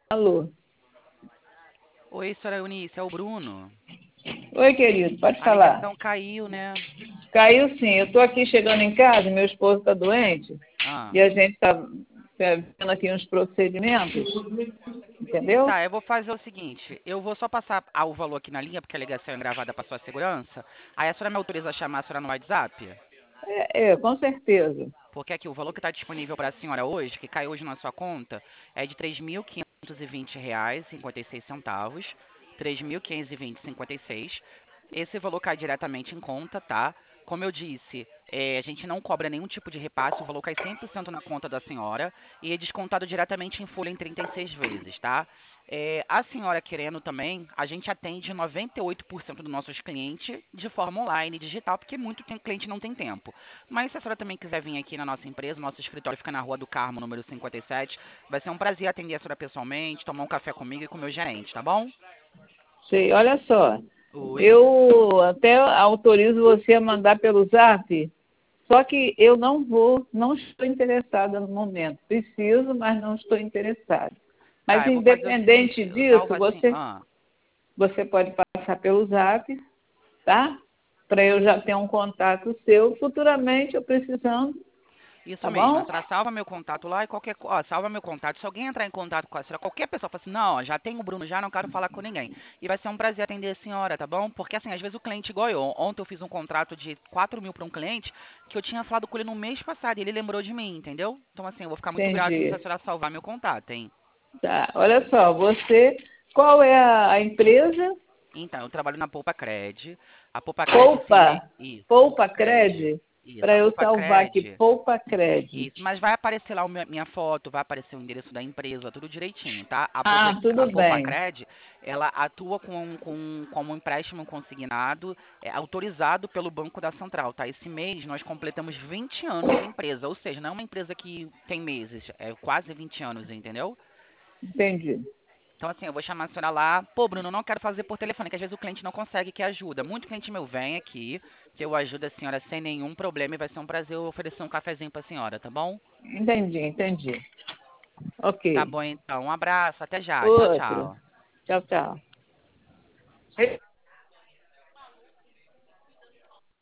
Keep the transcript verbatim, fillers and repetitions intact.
Alô. Oi, senhora Eunice, é o Bruno. Oi, querido, pode A falar. ligação caiu, né? Caiu sim. Eu estou aqui chegando em casa, meu esposo está doente Ah, e a gente está vendo aqui uns procedimentos, entendeu? tá, eu vou fazer o seguinte, eu vou só passar ah, o valor aqui na linha, porque a ligação é gravada para sua segurança. Aí a senhora me autoriza a chamar a senhora no WhatsApp? É, é, com certeza. Porque aqui o valor que está disponível para a senhora hoje, que caiu hoje na sua conta, é de três mil quinhentos e vinte reais e cinquenta e seis centavos. três mil quinhentos e vinte e cinquenta e seis. Esse valor cai diretamente em conta, tá? Como eu disse, é, a gente não cobra nenhum tipo de repasse, o valor cai cem por cento na conta da senhora e é descontado diretamente em folha em trinta e seis vezes, tá? É, a senhora querendo também, a gente atende noventa e oito por cento dos nossos clientes de forma online, digital, porque muito tem- cliente não tem tempo. Mas se a senhora também quiser vir aqui na nossa empresa, nosso escritório fica na Rua do Carmo, número cinquenta e sete, vai ser um prazer atender a senhora pessoalmente, tomar um café comigo e com o meu gerente, tá bom? Sei, olha só. Oi. Eu até autorizo você a mandar pelo Zap, só que eu não vou, não estou interessada no momento. Preciso, mas não estou interessada. Mas Tá, eu vou fazer o seguinte, independente eu disso, salvo assim. você, Ah, você pode passar pelo Zap, tá? Para eu já ter um contato seu, futuramente eu precisando, isso tá mesmo, a bom? senhora salva meu contato lá e qualquer co- ó, salva meu contato. Se alguém entrar em contato com a senhora, qualquer pessoa fala assim, não, ó, já tem o Bruno já, não quero falar com ninguém. E vai ser um prazer atender a senhora, tá bom? Porque assim, às vezes o cliente igual eu. Ontem eu fiz um contrato de quatro mil para um cliente que eu tinha falado com ele no mês passado e ele lembrou de mim, entendeu? Então assim, eu vou ficar muito grato se a Entendi. senhora salvar meu contato, hein? Tá, olha só, você, qual é a, a empresa? Então, eu trabalho na Poupa Cred. A Poupa Cred, esse mês. Poupa, Isso, a Poupa Poupa Cred. Cred, Isso, para a eu Poupa salvar aqui, Cred. Poupa Cred. Isso, mas vai aparecer lá o meu- minha foto, vai aparecer o endereço da empresa, tudo direitinho, tá? A Poupa, Ah, a tudo Poupa bem, Cred, ela atua com, com, como um empréstimo consignado, é, autorizado pelo Banco da Central, tá? Esse mês nós completamos vinte anos de empresa, ou seja, não é uma empresa que tem meses, é quase vinte anos, entendeu? entendi. Então, assim, eu vou chamar a senhora lá. Pô, Bruno, não quero fazer por telefone, que às vezes o cliente não consegue, que ajuda. Muito cliente meu vem aqui, que eu ajudo a senhora sem nenhum problema e vai ser um prazer eu oferecer um cafezinho pra senhora, tá bom? Entendi, entendi. Tá Ok. bom, então. Um abraço, até já. Tchau, Outro. tchau. Tchau, tchau.